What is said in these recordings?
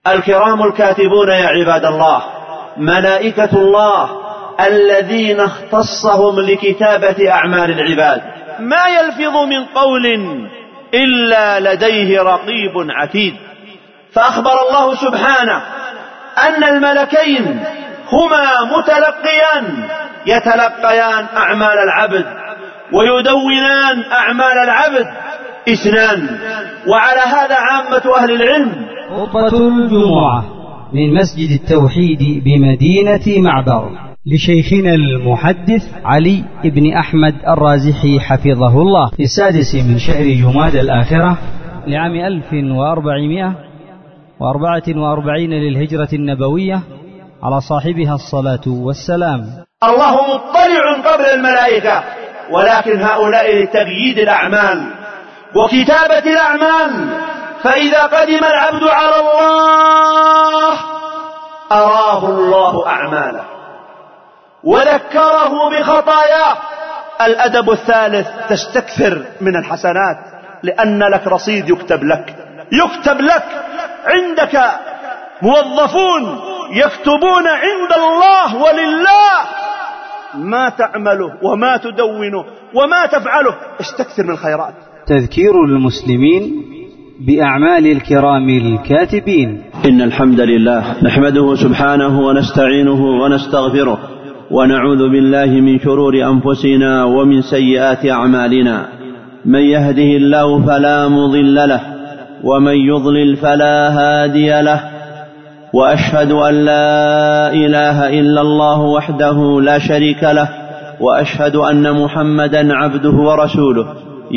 الكرام الكاتبون يا عباد الله ملائكة الله الذين اختصهم لكتابة أعمال العباد، ما يلفظ من قول إلا لديه رقيب عتيد. فأخبر الله سبحانه أن الملكين هما متلقيان يتلقيان أعمال العبد ويدونان أعمال العبد اثنان. وعلى هذا عامة أهل العلم. خطبة الجمعة من مسجد التوحيد بمدينة معبر لشيخنا المحدث علي بن أحمد الرازحي حفظه الله في 6 من شهر جمادى الآخرة لعام 1444 للهجرة النبوية على صاحبها الصلاة والسلام. الله مطلع قبل الملائكة، ولكن هؤلاء لتبييد الأعمال وكتابة الأعمال. فإذا قدم العبد على الله أراه الله أعماله وذكره بخطاياه. الأدب الثالث تستكثر من الحسنات، لأن لك رصيد يكتب لك. عندك موظفون يكتبون عند الله ولله ما تعمله وما تدونه وما تفعله. استكثر من الخيرات. تذكير المسلمين بأعمال الكرام الكاتبين. إن الحمد لله نحمده سبحانه ونستعينه ونستغفره ونعوذ بالله من شرور أنفسنا ومن سيئات أعمالنا. من يهده الله فلا مضل له ومن يضلل فلا هادي له، وأشهد أن لا إله إلا الله وحده لا شريك له، وأشهد أن محمدا عبده ورسوله.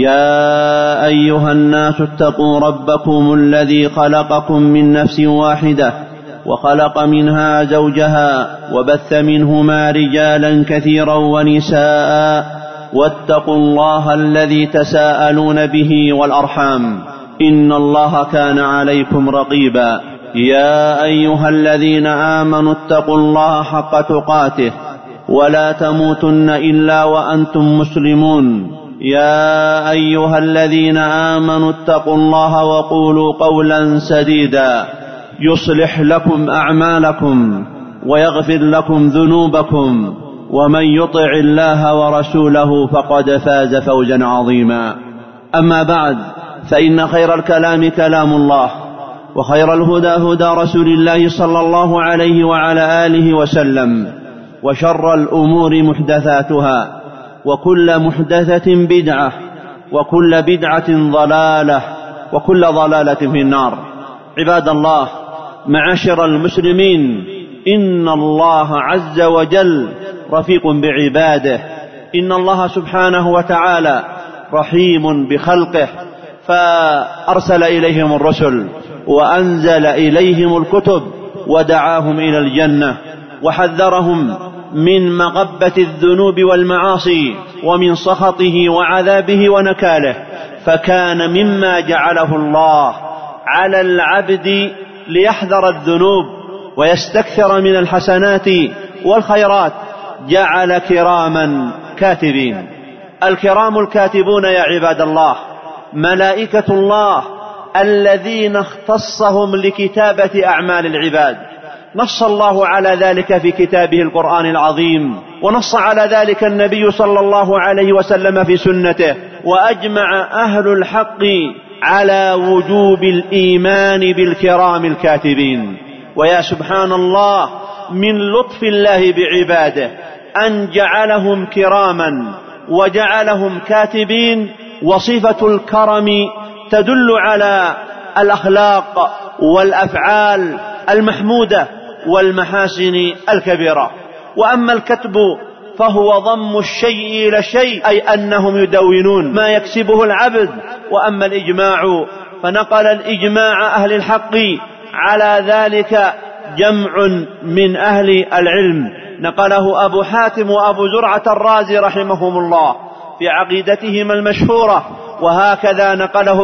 يا أيها الناس اتقوا ربكم الذي خلقكم من نفس واحدة وخلق منها زوجها وبث منهما رجالا كثيرا ونساء، واتقوا الله الذي تساءلون به والأرحام إن الله كان عليكم رقيبا. يا أيها الذين آمنوا اتقوا الله حق تقاته ولا تموتن إلا وأنتم مسلمون. يا أيها الذين آمنوا اتقوا الله وقولوا قولا سديدا يصلح لكم أعمالكم ويغفر لكم ذنوبكم، ومن يطع الله ورسوله فقد فاز فوزا عظيما. أما بعد، فإن خير الكلام كلام الله، وخير الهدى هدى رسول الله صلى الله عليه وعلى آله وسلم، وشر الأمور محدثاتها، وكل محدثة بدعة، وكل بدعة ضلالة، وكل ضلالة في النار. عباد الله، معاشر المسلمين، إن الله عز وجل رفيق بعباده. إن الله سبحانه وتعالى رحيم بخلقه، فأرسل إليهم الرسل وأنزل إليهم الكتب ودعاهم إلى الجنة، وحذرهم من مغبة الذنوب والمعاصي ومن سخطه وعذابه ونكاله. فكان مما جعله الله على العبد ليحذر الذنوب ويستكثر من الحسنات والخيرات جعل كراما كاتبين. الكرام الكاتبون يا عباد الله ملائكة الله الذين اختصهم لكتابة أعمال العباد. نص الله على ذلك في كتابه القرآن العظيم، ونص على ذلك النبي صلى الله عليه وسلم في سنته، وأجمع أهل الحق على وجوب الإيمان بالكرام الكاتبين. ويا سبحان الله من لطف الله بعباده أن جعلهم كراما وجعلهم كاتبين. وصفة الكرم تدل على الأخلاق والأفعال المحمودة والمحاسن الكبيرة. وأما الكتب فهو ضم الشيء إلى الشيء، أي أنهم يدونون ما يكسبه العبد. وأما الإجماع فنقل الإجماع أهل الحق على ذلك جمع من أهل العلم، نقله أبو حاتم وأبو زرعة الرازي رحمهم الله في عقيدتهما المشهورة، وهكذا نقله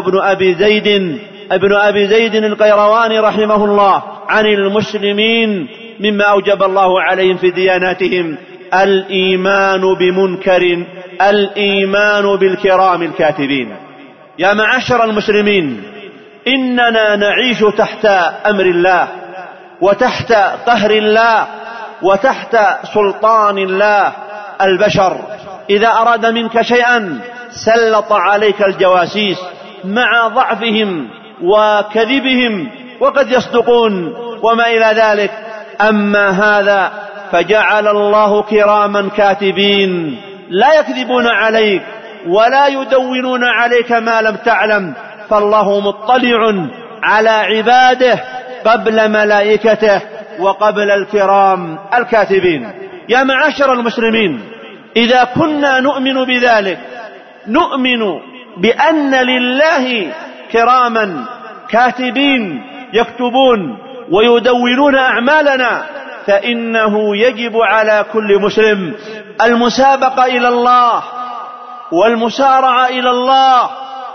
ابن أبي زيد القيرواني رحمه الله عن المسلمين مما أوجب الله عليهم في دياناتهم: الإيمان بمنكر، الإيمان بالكرام الكاتبين. يا معاشر المسلمين، إننا نعيش تحت أمر الله وتحت قهر الله وتحت سلطان الله. البشر إذا أراد منك شيئا سلط عليك الجواسيس مع ضعفهم وكذبهم، وقد يصدقون وما إلى ذلك. أما هذا فجعل الله كراما كاتبين لا يكذبون عليك ولا يدونون عليك ما لم تعلم، فالله مطلع على عباده قبل ملائكته وقبل الكرام الكاتبين. يا معاشر المسلمين، إذا كنا نؤمن بذلك، نؤمن بأن لله كراما كاتبين يكتبون ويدونون أعمالنا، فإنه يجب على كل مسلم المسابقة إلى الله والمسارعة إلى الله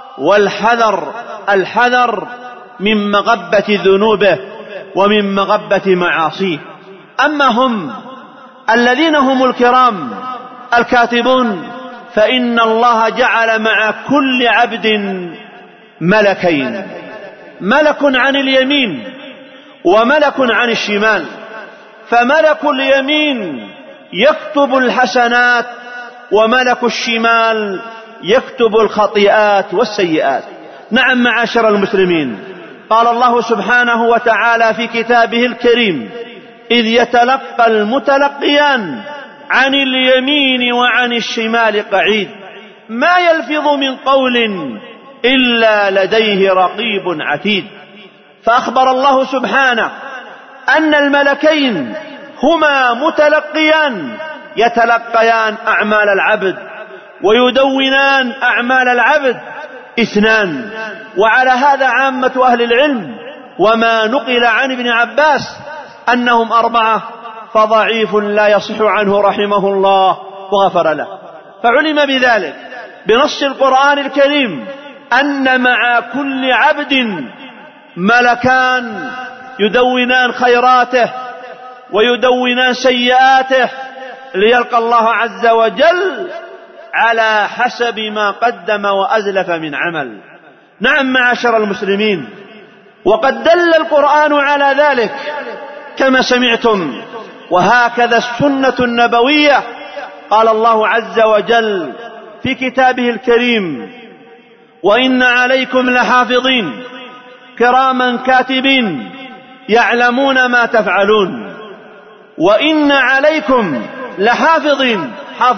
والحذر من مغبة ذنوبه ومن مغبة معاصيه. أما هم الذين هم الكرام الكاتبون فإن الله جعل مع كل عبد ملكين، ملك عن اليمين وملك عن الشمال. فملك اليمين يكتب الحسنات وملك الشمال يكتب الخطيئات والسيئات. نعم معاشر المسلمين، قال الله سبحانه وتعالى في كتابه الكريم: إذ يتلقى المتلقيان عن اليمين وعن الشمال قعيد ما يلفظ من قول إلا لديه رقيب عتيد. فأخبر الله سبحانه أن الملكين هما متلقيان يتلقيان أعمال العبد ويدونان أعمال العبد اثنان. وعلى هذا عامة أهل العلم، وما نقل عن ابن عباس أنهم 4 فضعيف لا يصح عنه رحمه الله وغفر له. فعلم بذلك بنص القرآن الكريم أن مع كل عبد ملكان يدونان خيراته ويدونان سيئاته ليلقى الله عز وجل على حسب ما قدم وأزلف من عمل. نعم معاشر المسلمين، وقد دل القرآن على ذلك كما سمعتم، وهكذا السنة النبوية. قال الله عز وجل في كتابه الكريم: وإن عليكم لحافظين كراما كاتبين يعلمون ما تفعلون. وإن عليكم لحافظين،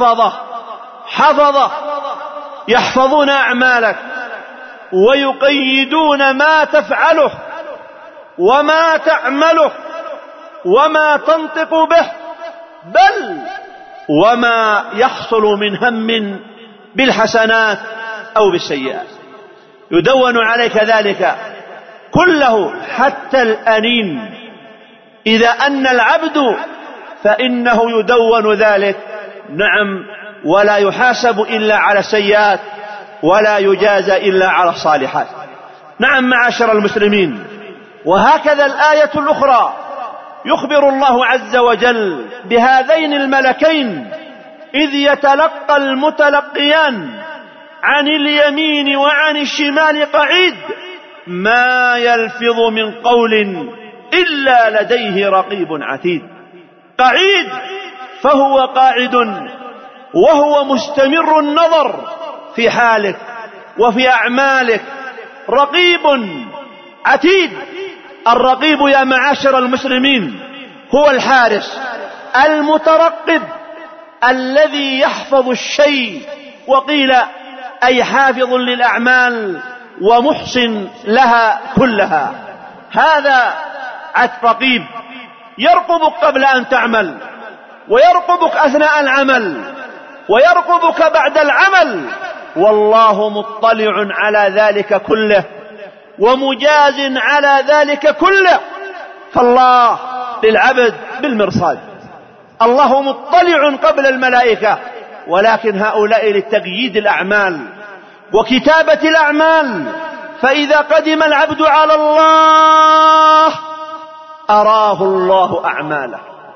حفظة يحفظون أعمالك ويقيدون ما تفعله وما تعمله وما تنطق به، بل وما يحصل من هم بالحسنات أو بالسيئات. يدون عليك ذلك كله حتى الأنين. إذا أن العبد فإنه يدون ذلك، نعم، ولا يحاسب إلا على السيئات ولا يجازى إلا على الصالحات. نعم معاشر المسلمين، وهكذا الآية الأخرى يخبر الله عز وجل بهذين الملكين: إذ يتلقى المتلقيان عن اليمين وعن الشمال قعيد ما يلفظ من قول إلا لديه رقيب عتيد. قعيد فهو قاعد وهو مستمر النظر في حالك وفي أعمالك. رقيب عتيد. الرقيب يا معاشر المسلمين هو الحارس المترقب الذي يحفظ الشيء، وقيل أي حافظ للأعمال ومحسن لها كلها. هذا رقيب يرقبك قبل أن تعمل، ويرقبك أثناء العمل، ويرقبك بعد العمل، والله مطلع على ذلك كله ومجاز على ذلك كله. فالله للعبد بالمرصاد. الله مطلع قبل الملائكة، ولكن هؤلاء لتقييد الأعمال وكتابة الأعمال. فإذا قدم العبد على الله أراه الله أعماله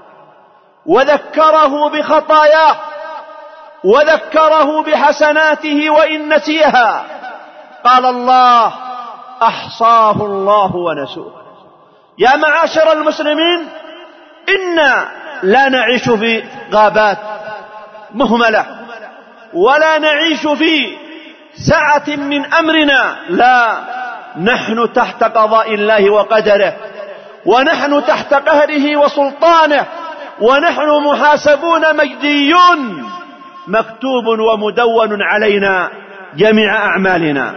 وذكره بخطاياه وذكره بحسناته وإن نسيها. قال الله: أحصاه الله ونسوه. يا معاشر المسلمين، إنا لا نعيش في غابات مهملة ولا نعيش في سعة من أمرنا، لا، نحن تحت قضاء الله وقدره، ونحن تحت قهره وسلطانه، ونحن محاسبون مجديون، مكتوب ومدون علينا جميع أعمالنا.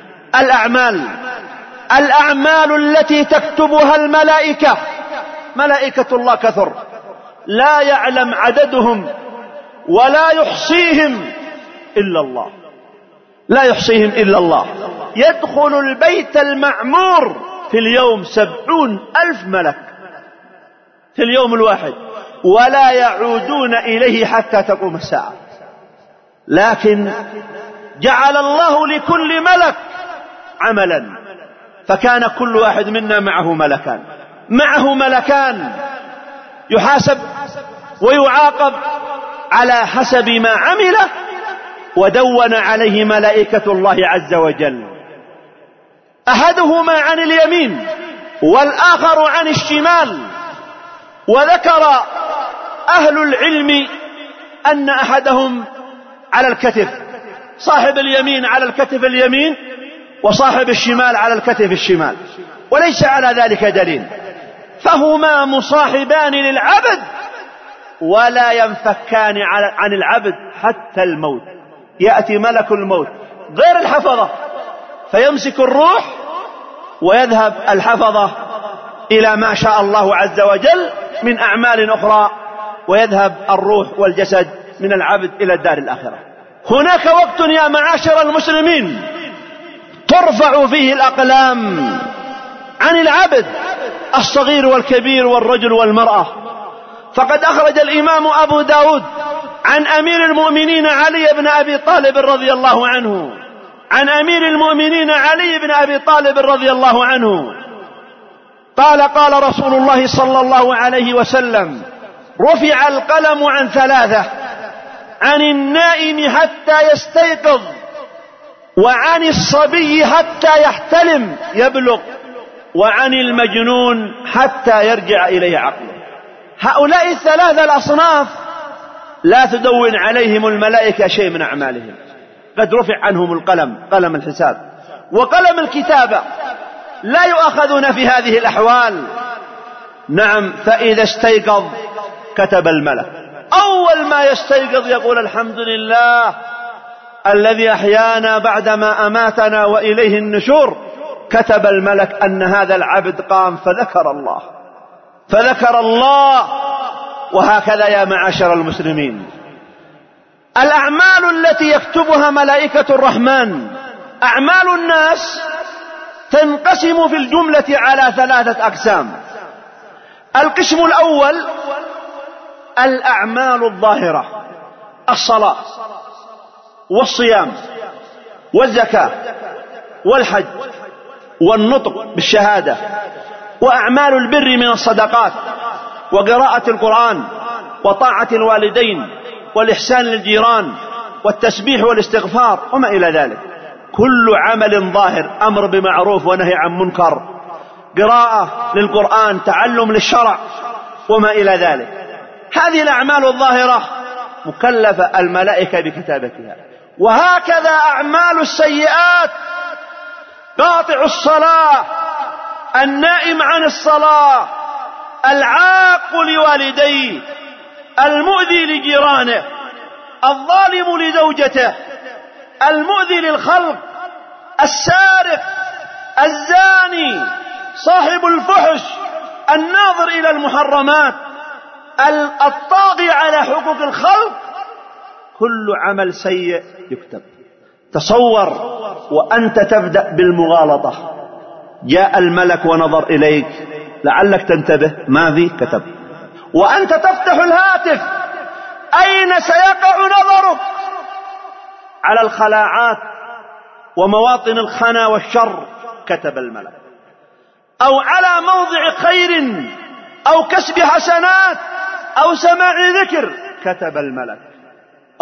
الأعمال التي تكتبها الملائكة، ملائكة الله كثر لا يعلم عددهم ولا يحصيهم إلا الله، لا يحصيهم إلا الله. يدخل البيت المعمور في اليوم 70,000 ملك في اليوم الواحد، ولا يعودون إليه حتى تقوم الساعة. لكن جعل الله لكل ملك عملا، فكان كل واحد منا معه ملكان يحاسب ويعاقب على حسب ما عمله، ودون عليه ملائكة الله عز وجل، أحدهما عن اليمين والآخر عن الشمال. وذكر أهل العلم أن أحدهم على الكتف، صاحب اليمين على الكتف اليمين، وصاحب الشمال على الكتف الشمال، وليس على ذلك دليل، فهما مصاحبان للعبد ولا ينفكان عن العبد حتى الموت. يأتي ملك الموت غير الحفظة فيمسك الروح، ويذهب الحفظة إلى ما شاء الله عز وجل من أعمال أخرى، ويذهب الروح والجسد من العبد إلى الدار الآخرة. هناك وقت يا معاشر المسلمين ترفع فيه الأقلام عن العبد الصغير والكبير والرجل والمرأة. فقد أخرج الإمام أبو داود عن أمير المؤمنين علي بن أبي طالب رضي الله عنه، عن أمير المؤمنين علي بن أبي طالب رضي الله عنه قال: قال رسول الله صلى الله عليه وسلم: رفع القلم عن 3، عن النائم حتى يستيقظ، وعن الصبي حتى يحتلم يبلغ، وعن المجنون حتى يرجع إليه عقله. هؤلاء الثلاثة الأصناف لا تدون عليهم الملائكة شيء من أعمالهم، قد رفع عنهم القلم، قلم الحساب وقلم الكتابة، لا يؤاخذون في هذه الأحوال. نعم، فإذا استيقظ كتب الملك، أول ما يستيقظ يقول: الحمد لله الذي أحيانا بعدما أماتنا وإليه النشور. كتب الملك أن هذا العبد قام فذكر الله. وهكذا يا معاشر المسلمين، الأعمال التي يكتبها ملائكة الرحمن، أعمال الناس تنقسم في الجملة على 3 أقسام. القسم الأول الأعمال الظاهرة، الصلاة والصيام والزكاة والحج والنطق بالشهادة، وأعمال البر من الصدقات وقراءة القرآن وطاعة الوالدين والإحسان للجيران والتسبيح والاستغفار وما إلى ذلك. كل عمل ظاهر، أمر بمعروف ونهي عن منكر، قراءة للقرآن، تعلم للشرع وما إلى ذلك. هذه الأعمال الظاهرة مكلفة الملائكة بكتابتها. وهكذا أعمال السيئات، قاطع الصلاة، النائم عن الصلاة، العاق لوالديه، المؤذي لجيرانه، الظالم لزوجته، المؤذي للخلق، السارق، الزاني، صاحب الفحش، الناظر إلى المحرمات، الطاغي على حقوق الخلق، كل عمل سيء يكتب. تصور وأنت تبدأ بالمغالطة، جاء الملك ونظر إليك لعلك تنتبه، ما في كتب. وأنت تفتح الهاتف، أين سيقع نظرك؟ على الخلاعات ومواطن الخنا والشر كتب الملك، أو على موضع خير أو كسب حسنات أو سماع ذكر كتب الملك.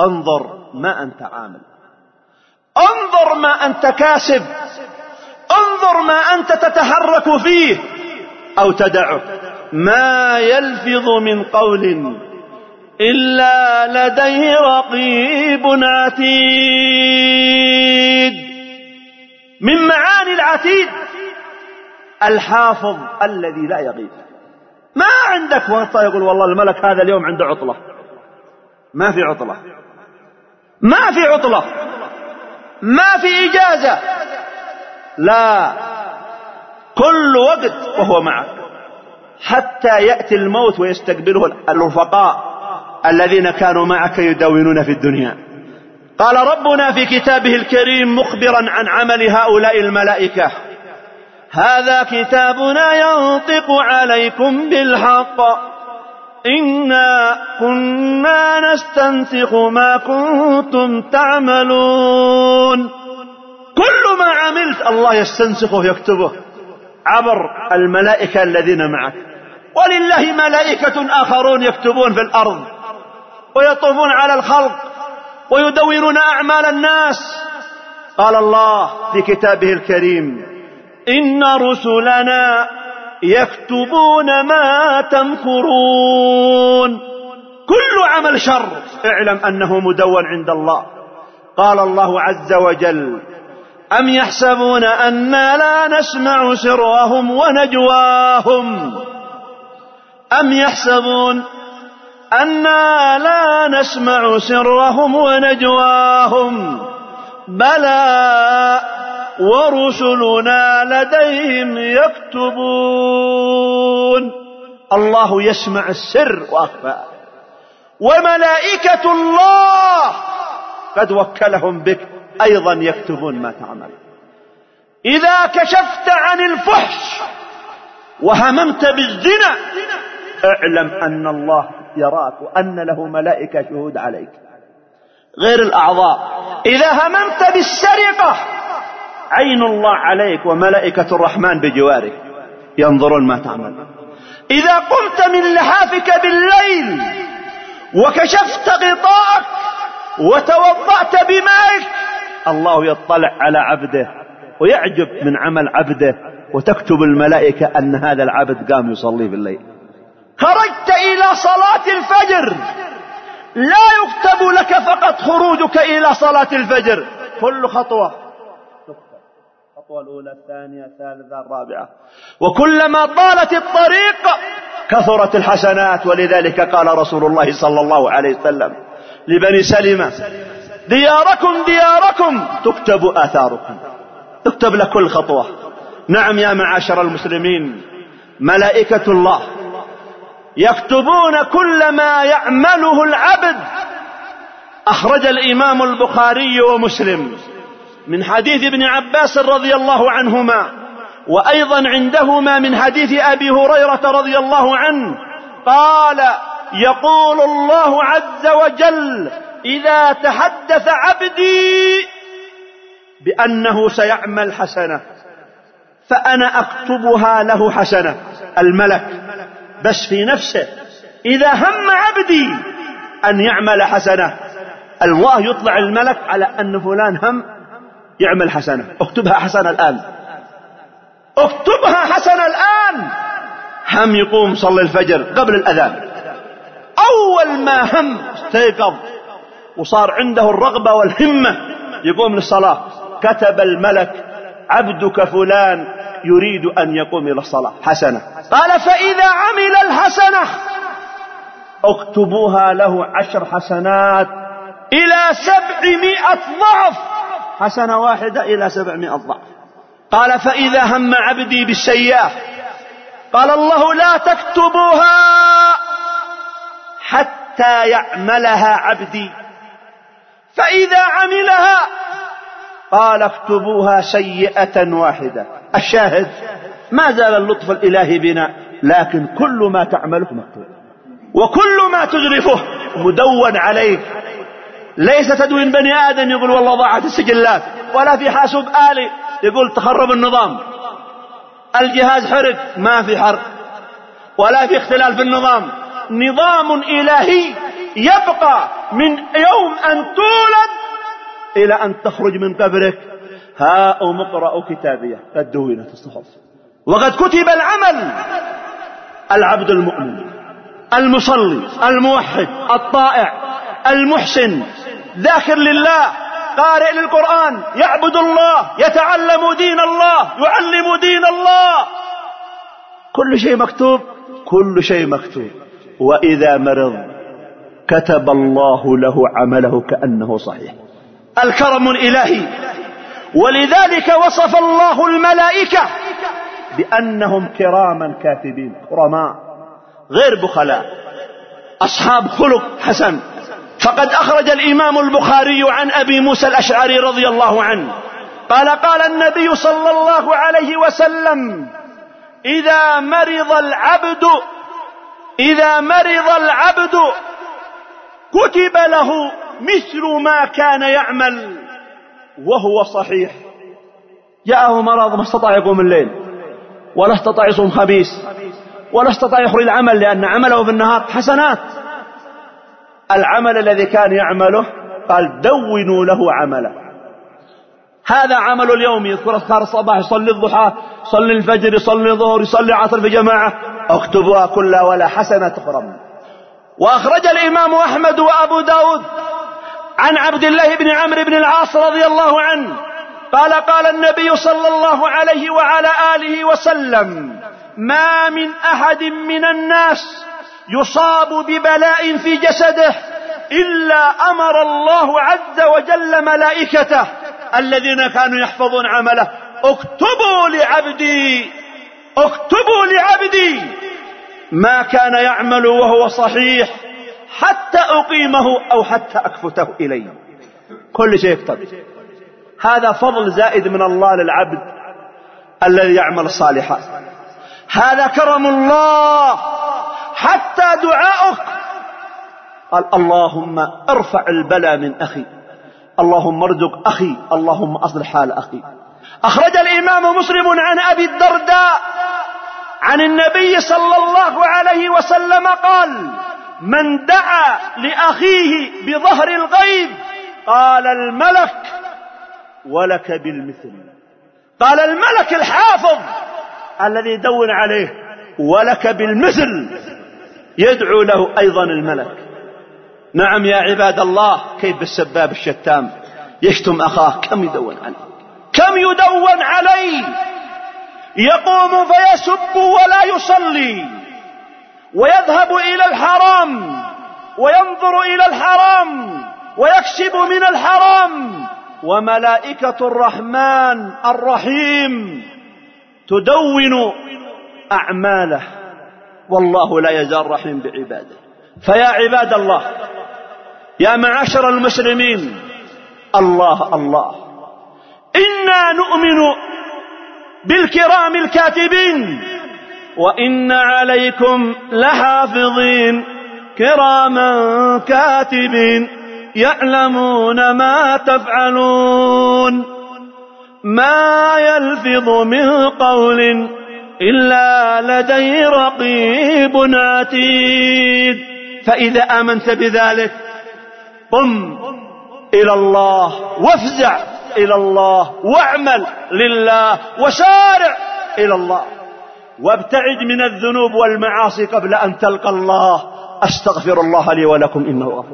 انظر ما أنت عامل، انظر ما أنت كاسب، انظر وانظر ما أنت تتحرك فيه أو تدعه. ما يلفظ من قول إلا لديه رقيب عتيد. من معاني العتيد الحافظ الذي لا يغيب. ما عندك وقت يقول والله الملك هذا اليوم عنده عطلة. ما في عطلة، ما في عطلة، ما في إجازة، لا، كل وقت وهو معك حتى يأتي الموت ويستقبله الرفقاء الذين كانوا معك يدونون في الدنيا. قال ربنا في كتابه الكريم مخبرا عن عمل هؤلاء الملائكة: هذا كتابنا ينطق عليكم بالحق إنا كنا نستنسخ ما كنتم تعملون. كل ما عملت الله يستنسخه يكتبه عبر الملائكة الذين معك. ولله ملائكة آخرون يكتبون في الأرض ويطوفون على الخلق ويدونون أعمال الناس. قال الله في كتابه الكريم: إن رسلنا يكتبون ما تمكرون. كل عمل شر اعلم أنه مدون عند الله. قال الله عز وجل: أم يحسبون أنا لا نسمع سرهم ونجواهم. أم يحسبون أنا لا نسمع سرهم ونجواهم بلى ورسلنا لديهم يكتبون. الله يسمع السر وأخفى، وملائكة الله قد وكلهم بك أيضا يكتبون ما تعمل. إذا كشفت عن الفحش وهممت بالزنا اعلم أن الله يراك وأن له ملائكة شهود عليك غير الأعضاء. إذا هممت بالسرقة عين الله عليك وملائكة الرحمن بجوارك ينظرون ما تعمل. إذا قمت من لحافك بالليل وكشفت غطاءك وتوضأت بمائك الله يطلع على عبده ويعجب من عمل عبده، وتكتب الملائكة أن هذا العبد قام يصلي بالليل. خرجت إلى صلاة الفجر لا يكتب لك فقط خروجك إلى صلاة الفجر، كل خطوة الخطوة الأولى الثانية الثالثة الرابعة، وكلما طالت الطريق كثرت الحسنات. ولذلك قال رسول الله صلى الله عليه وسلم لبني سلمة: دياركم دياركم تكتب آثاركم، تكتب لك كل خطوة. نعم يا معاشر المسلمين، ملائكة الله يكتبون كل ما يعمله العبد. أخرج الإمام البخاري ومسلم من حديث ابن عباس رضي الله عنهما، وأيضا عندهما من حديث أبي هريرة رضي الله عنه قال: يقول الله عز وجل: إذا تحدث عبدي بأنه سيعمل حسنة فأنا أكتبها له حسنة. الملك بس في نفسه إذا هم عبدي أن يعمل حسنة الله يطلع الملك على أن فلان هم يعمل حسنة، اكتبها حسنة الآن، اكتبها حسنة الآن. هم يقوم صلي الفجر قبل الأذان، أول ما هم استيقظ وصار عنده الرغبة والهمة يقوم للصلاة، كتب الملك: عبدك فلان يريد أن يقوم إلى الصلاة، حسنة. قال: فإذا عمل الحسنة اكتبوها له 10 حسنات إلى 700 ضعف، حسنة واحدة إلى 700 ضعف. قال: فإذا هم عبدي بالسيئة قال الله: لا تكتبوها حتى يعملها عبدي، فإذا عملها قال: اكتبوها سيئة واحدة. الشاهد ما زال اللطف الإلهي بنا، لكن كل ما تعمله مكتوب، وكل ما تجرفه مدون عليك. ليس تدوين بني آدم يقول والله ضاعت السجلات، ولا في حاسوب آلي يقول تخرب النظام، الجهاز حرق، ما في حرق ولا في اختلال في النظام. نظام إلهي يبقى من يوم أن تولد إلى أن تخرج من قبرك. هاؤم اقرأوا كتابيه قد دونت الصحف وقد كتب العمل. العبد المؤمن المصلي الموحد الطائع المحسن ذاكر لله قارئ للقرآن يعبد الله يتعلم دين الله يعلم دين الله، كل شيء مكتوب، كل شيء مكتوب. وإذا مرض كتب الله له عمله كأنه صحيح. الكرم الإلهي. ولذلك وصف الله الملائكة بأنهم كراما كاتبين، كرماء غير بخلاء، أصحاب خلق حسن. فقد أخرج الإمام البخاري عن أبي موسى الأشعري رضي الله عنه قال قال النبي صلى الله عليه وسلم: إذا مرض العبد كتب له مثل ما كان يعمل وهو صحيح. جاءه مرض ما استطاع يقوم الليل ولا استطاع يصوم خبيث ولا استطاع يخرج العمل لأن عمله في النهار حسنات. العمل الذي كان يعمله قال دونوا له عمله. هذا عمل اليوم، يذكر أذكار الصباح، يصلي الضحى، يصلي الفجر، يصلي الظهر، يصلي العصر في جماعة، اكتبوها كلها ولا حسنة تخرم. وأخرج الإمام أحمد وأبو داود عن عبد الله بن عمرو بن العاص رضي الله عنه قال قال النبي صلى الله عليه وعلى آله وسلم: ما من أحد من الناس يصاب ببلاء في جسده إلا أمر الله عز وجل ملائكته الذين كانوا يحفظون عمله: اكتبوا لعبدي ما كان يعمل وهو صحيح حتى أقيمه أو حتى أكفته إليه. كل شيء يكتب. هذا فضل زائد من الله للعبد الذي يعمل الصالحات. هذا كرم الله. حتى دعاؤك قال: اللهم ارفع البلاء من أخي، اللهم ارزق أخي، اللهم أصلح حال أخي. أخرج الإمام مسلم عن أبي الدرداء عن النبي صلى الله عليه وسلم قال: من دعا لأخيه بظهر الغيب قال الملك ولك بالمثل. قال الملك الحافظ الذي يدون عليه ولك بالمثل، يدعو له أيضا الملك. نعم يا عباد الله، كيف السباب الشتام يشتم أخاه، كم يدون عليه، يقوم فيسب ولا يصلي، ويذهب إلى الحرام وينظر إلى الحرام ويكسب من الحرام، وملائكة الرحمن الرحيم تدون أعماله، والله لا يزال رحيم بعباده. فيا عباد الله، يا معاشر المسلمين، الله الله، إنا نؤمن بالكرام الكاتبين، وإن عليكم لحافظين كراما كاتبين يعلمون ما تفعلون. ما يلفظ من قول إلا لديه رقيب عتيد. فإذا آمنت بذلك قم إلى الله وافزع إلى الله واعمل لله وسارع إلى الله، وابتعد من الذنوب والمعاصي قبل أن تلقى الله. أستغفر الله لي ولكم إنه غفور.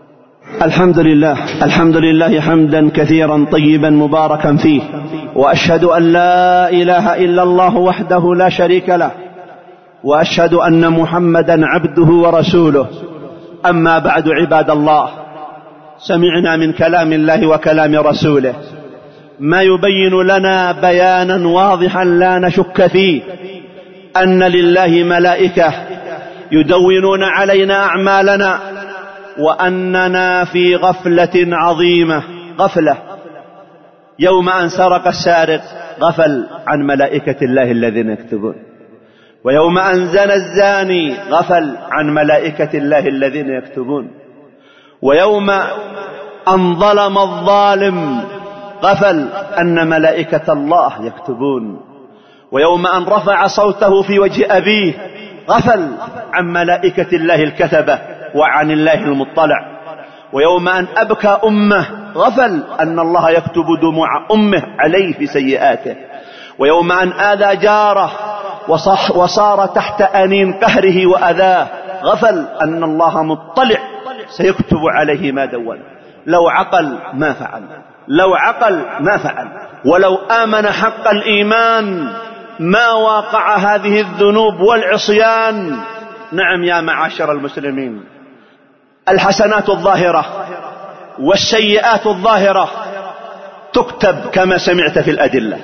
الحمد لله حمدا كثيرا طيبا مباركا فيه، وأشهد أن لا إله إلا الله وحده لا شريك له، وأشهد أن محمدا عبده ورسوله. أما بعد، عباد الله، سمعنا من كلام الله وكلام رسوله ما يبين لنا بيانا واضحا لا نشك فيه أن لله ملائكة يدونون علينا أعمالنا، وأننا في غفلة عظيمة. غفلة يوم أن سرق السارق غفل عن ملائكة الله الذين يكتبون، ويوم أن زنى الزاني غفل عن ملائكة الله الذين يكتبون، ويوم أن ظلم الظالم غفل أن ملائكة الله يكتبون، ويوم أن رفع صوته في وجه أبيه غفل عن ملائكة الله الكتبة وعن الله المطلع، ويوم أن أبكى أمه غفل أن الله يكتب دموع أمه عليه في سيئاته، ويوم أن آذى جاره وصار تحت أنين قهره وأذاه غفل أن الله مطلع سيكتب عليه ما دون. لو عقل ما فعل، لو عقل ما فعل، ولو آمن حق الإيمان ما واقع هذه الذنوب والعصيان. نعم يا معاشر المسلمين، الحسنات الظاهرة والسيئات الظاهرة تكتب كما سمعت في الأدلة،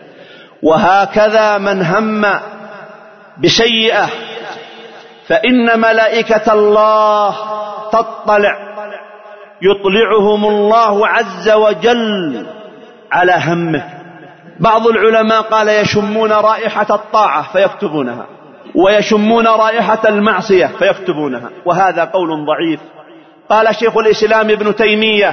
وهكذا من هم بسيئة فإن ملائكة الله تطلع، يطلعهم الله عز وجل على همه. بعض العلماء قال يشمون رائحة الطاعة فيكتبونها، ويشمون رائحة المعصية فيكتبونها، وهذا قول ضعيف. قال شيخ الإسلام ابن تيمية: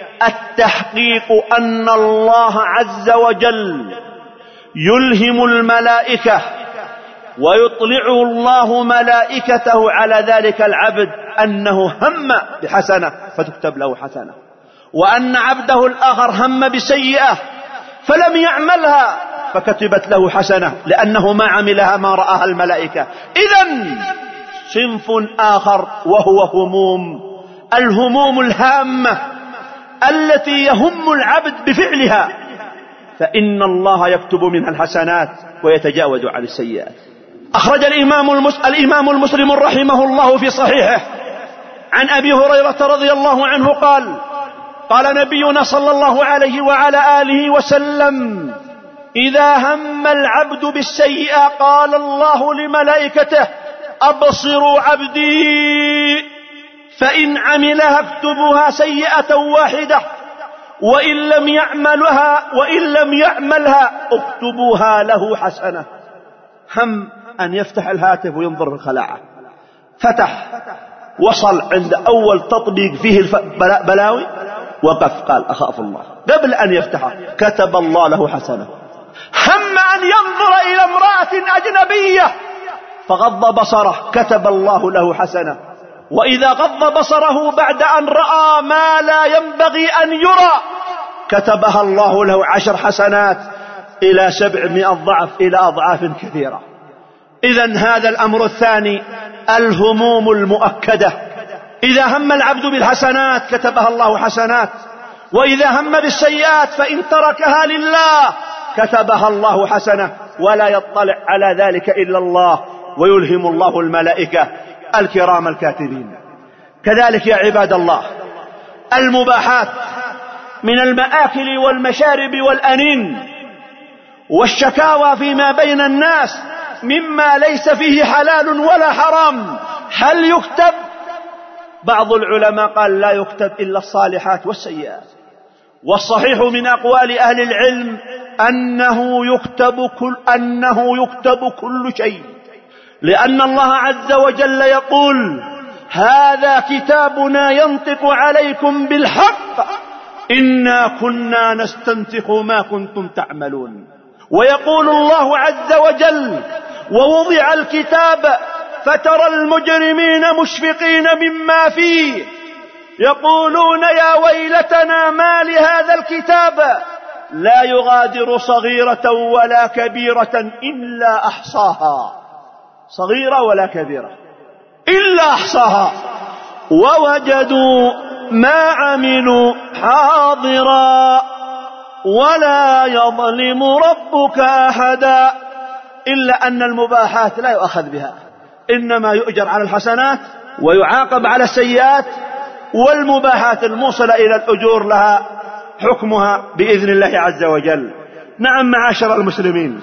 التحقيق أن الله عز وجل يلهم الملائكة ويطلع الله ملائكته على ذلك العبد أنه هم بحسنة فتكتب له حسنة، وأن عبده الآخر هم بسيئة فلم يعملها فكتبت له حسنة لأنه ما عملها ما رآها الملائكة. إذن صنف آخر وهو الهموم الهامة التي يهم العبد بفعلها، فإن الله يكتب منها الحسنات ويتجاوز عن السيئات. أخرج الإمام المسلم رحمه الله في صحيحه عن أبي هريرة رضي الله عنه قال نبينا صلى الله عليه وعلى آله وسلم: إذا هم العبد بالسيئة قال الله لملائكته: أبصروا عبدي، فإن عملها اكتبوها سيئة واحدة، وإن لم يعملها اكتبوها له حسنة. هم أن يفتح الهاتف وينظر في الخلاعة، فتح وصل عند أول تطبيق فيه البلاوي وقف قال أخاف الله، قبل أن يفتحه كتب الله له حسنة. هم أن ينظر إلى امرأة أجنبية فغض بصره كتب الله له حسنة، وإذا غض بصره بعد أن رأى ما لا ينبغي أن يرى كتبها الله له 10 حسنات إلى 700 ضعف إلى أضعاف كثيرة. إذن هذا الأمر الثاني، الهموم المؤكدة. إذا هم العبد بالحسنات كتبها الله حسنات، وإذا هم بالسيئات فإن تركها لله كتبها الله حسنة، ولا يطلع على ذلك إلا الله، ويلهم الله الملائكة الكرام الكاتبين. كذلك يا عباد الله، المباحات من المآكل والمشارب والأنين والشكاوى فيما بين الناس مما ليس فيه حلال ولا حرام، هل يكتب؟ بعض العلماء قال لا يكتب إلا الصالحات والسيئات، والصحيح من أقوال أهل العلم أنه يكتب كل شيء، لأن الله عز وجل يقول: هذا كتابنا ينطق عليكم بالحق إنا كنا نستنسخ ما كنتم تعملون. ويقول الله عز وجل: ووضع الكتاب فترى المجرمين مشفقين مما فيه يقولون يا ويلتنا ما لهذا الكتاب لا يغادر صغيرة ولا كبيرة إلا أحصاها. صغيرة ولا كبيرة إلا أحصاها، ووجدوا ما عملوا حاضرا ولا يظلم ربك أحدا. إلا أن المباحات لا يؤخذ بها، إنما يؤجر على الحسنات ويعاقب على السيئات، والمباحات الموصلة إلى الأجور لها حكمها بإذن الله عز وجل. نعم معاشر المسلمين،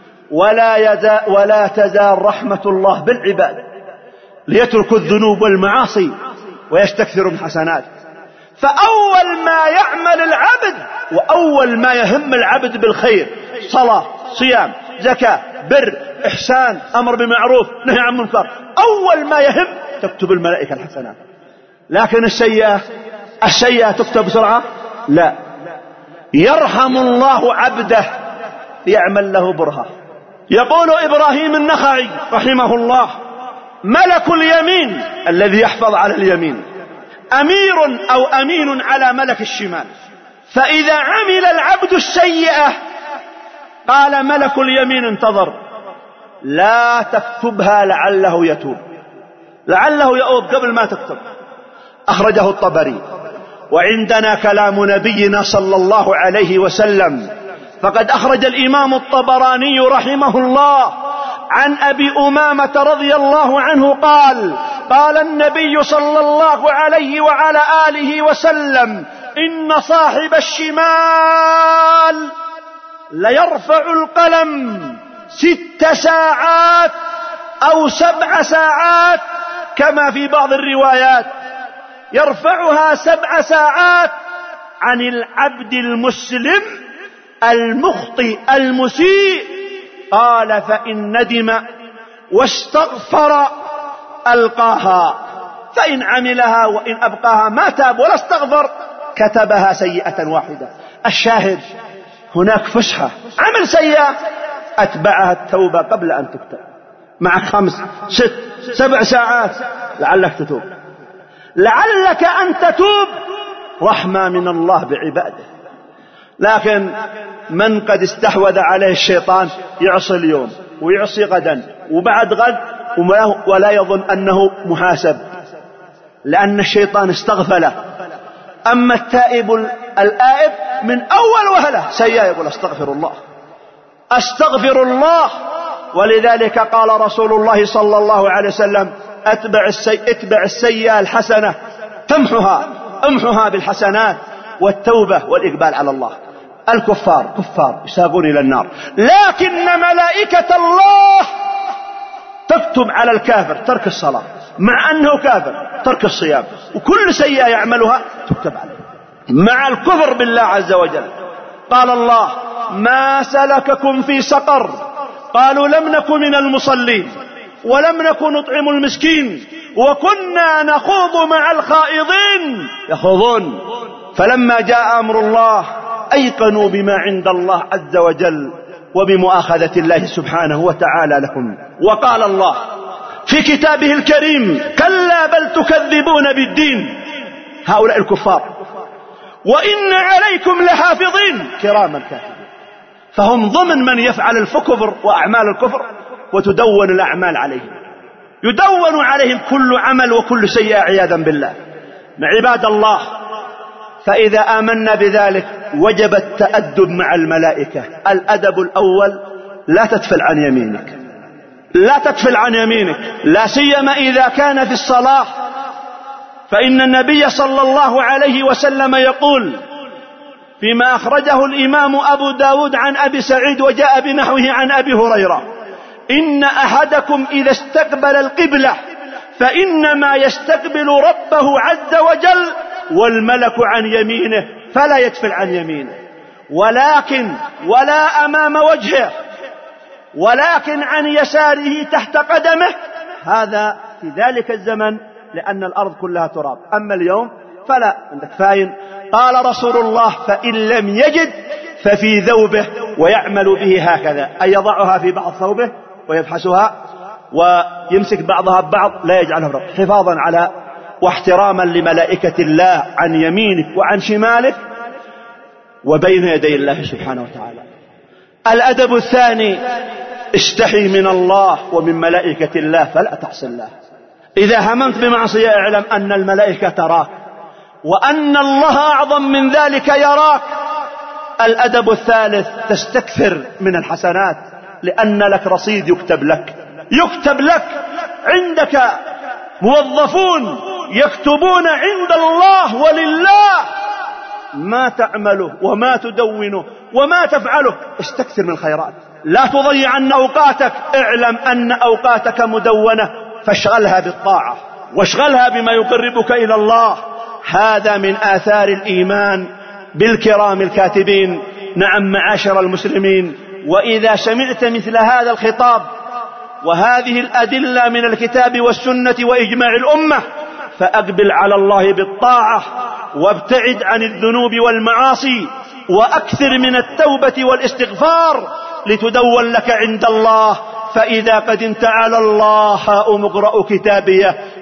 ولا تزال رحمة الله بالعباد ليتركوا الذنوب والمعاصي ويستكثروا من حسنات. فأول ما يعمل العبد وأول ما يهم العبد بالخير، صلاة، صيام، زكاة، بر، إحسان، أمر بمعروف، نهي عن منكر، أول ما يهم تكتب الملائكة الحسنات. لكن السيئة تكتب بسرعة؟ لا، يرحم الله عبده يعمل له برهة. يقول إبراهيم النخعي رحمه الله: ملك اليمين الذي يحفظ على اليمين أمير أو أمين على ملك الشمال، فإذا عمل العبد السيئة قال ملك اليمين انتظر، لا تكتبها لعله يتوب، لعله يؤوب قبل ما تكتب. أخرجه الطبري. وعندنا كلام نبينا صلى الله عليه وسلم، فقد أخرج الإمام الطبراني رحمه الله عن أبي أمامة رضي الله عنه قال: قال النبي صلى الله عليه وعلى آله وسلم: إن صاحب الشمال ليرفع القلم 6 ساعات أو 7 ساعات كما في بعض الروايات، يرفعها 7 ساعات عن العبد المسلم المخطئ المسيء. قال: فإن ندم واستغفر ألقاها، فإن عملها وإن أبقاها ما تاب ولا استغفر كتبها سيئة واحدة. الشاهد هناك فسحة، عمل سيئة أتبعها التوبة قبل أن تكتب، معك 5 6 7 ساعات لعلك تتوب، لعلك أن تتوب، رحمة من الله بعباده. لكن من قد استحوذ عليه الشيطان يعصي اليوم ويعصي غدا وبعد غد ولا يظن أنه محاسب، لأن الشيطان استغفله. أما التائب الآئب من أول وهلة سيئة يقول أستغفر الله أستغفر الله. ولذلك قال رسول الله صلى الله عليه وسلم: اتبع السيئة الحسنة امحها بالحسنات، والتوبة والإقبال على الله. الكفار كفار يساقون إلى النار، لكن ملائكة الله تكتب على الكافر ترك الصلاة مع أنه كافر، ترك الصيام، وكل سيئة يعملها تكتب عليه مع الكفر بالله عز وجل. قال الله: ما سلككم في سقر؟ قالوا: لم نكن من المصلين ولم نكن نطعم المسكين وكنا نخوض مع الخائضين. يخوضون. فلما جاء أمر الله أيقنوا بما عند الله عز وجل وبمؤاخذة الله سبحانه وتعالى لهم. وقال الله في كتابه الكريم: كلا بل تكذبون بالدين. هؤلاء الكفار. وإن عليكم لحافظين كراما كاتبين. فهم ضمن من يفعل الكفر وأعمال الكفر، وتدون الأعمال عليهم، يدون عليهم كل عمل وكل سيئة عياذا بالله. عباد الله، فإذا آمنا بذلك وجب التأدب مع الملائكة. الأدب الأول: لا تتفل عن يمينك، لا تتفل عن يمينك، لا سيما إذا كان في الصلاة، فإن النبي صلى الله عليه وسلم يقول فيما أخرجه الإمام أبو داود عن أبي سعيد وجاء بنحوه عن أبي هريرة: إن أحدكم إذا استقبل القبلة فإنما يستقبل ربه عز وجل والملك عن يمينه فلا يتفل عن يمينه، ولا أمام وجهه، ولكن عن يساره تحت قدمه. هذا في ذلك الزمن لأن الأرض كلها تراب، أما اليوم فلا، عندك فاين. قال رسول الله: فإن لم يجد ففي ثوبه ويعمل به هكذا، أي يضعها في بعض ثوبه ويبحثها ويمسك بعضها ببعض، لا يجعلها في الأرض، حفاظا على واحتراما لملائكة الله عن يمينك وعن شمالك وبين يدي الله سبحانه وتعالى. الأدب الثاني: استحي من الله ومن ملائكة الله فلا تعصي الله. إذا هممت بمعصية اعلم أن الملائكة تراك وأن الله أعظم من ذلك يراك. الأدب الثالث: تستكثر من الحسنات، لأن لك رصيد يكتب لك. عندك موظفون يكتبون عند الله ولله ما تعمله وما تدونه وما تفعله. استكثر من الخيرات، لا تضيعن أوقاتك. اعلم أن أوقاتك مدونة، فاشغلها بالطاعة واشغلها بما يقربك إلى الله. هذا من آثار الإيمان بالكرام الكاتبين. نعم معاشر المسلمين، وإذا سمعت مثل هذا الخطاب وهذه الأدلة من الكتاب والسنة وإجماع الأمة فأقبل على الله بالطاعة، وابتعد عن الذنوب والمعاصي، وأكثر من التوبة والاستغفار لتدون لك عند الله. فإذا قدمت على الله هاؤم اقرأوا كتابيه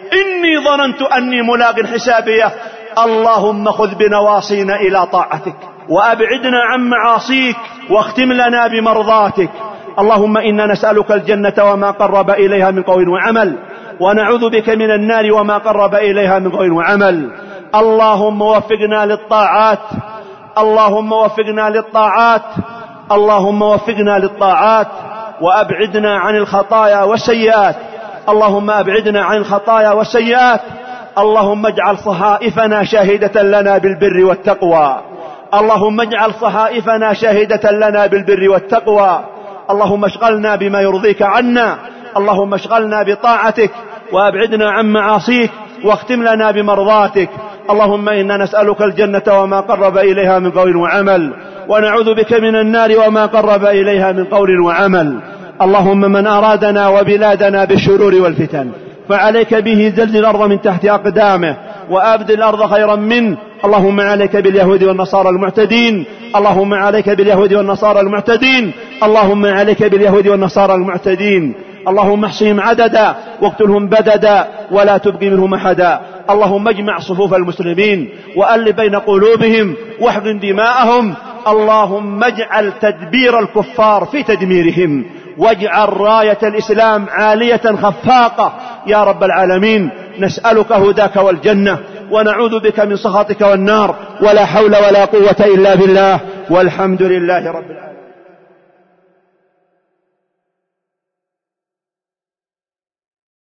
إني ظننت أني ملاق حسابيه. اللهم خذ بنواصينا إلى طاعتك وأبعدنا عن معاصيك واختم لنا بمرضاتك. اللهم إنا نسألك الجنة وما قرب إليها من قول وعمل، ونعوذ بك من النار وما قرب إليها من قول وعمل. اللهم وفقنا للطاعات، اللهم وفقنا للطاعات، اللهم وفقنا للطاعات، وأبعدنا عن الخطايا والسيئات. اللهم أبعدنا عن الخطايا والسيئات. اللهم اجعل صحائفنا شاهدة لنا بالبر والتقوى. اللهم اجعل صحائفنا شاهدة لنا بالبر والتقوى. اللهم اشغلنا بما يرضيك عنا، اللهم اشغلنا بطاعتك وأبعدنا عن معاصيك واختم لنا بمرضاتك. اللهم إنا نسألك الجنة وما قرب إليها من قول وعمل، ونعوذ بك من النار وما قرب إليها من قول وعمل. اللهم من أرادنا وبلادنا بالشرور والفتن فعليك به، زلزل الأرض من تحت أقدامه وأبدل الأرض خيرا منه. اللهم عليك باليهود والنصارى المعتدين، اللهم عليك باليهود والنصارى المعتدين، اللهم عليك باليهود والنصارى المعتدين. اللهم احصهم عددا واقتلهم بددا ولا تبقي منهم أحدا. اللهم اجمع صفوف المسلمين وألف بين قلوبهم واحقن دماءهم. اللهم اجعل تدبير الكفار في تدميرهم، واجعل راية الإسلام عالية خفاقة يا رب العالمين. نسألك هداك والجنة، ونعوذ بك من سخطك والنار، ولا حول ولا قوة إلا بالله، والحمد لله رب العالمين.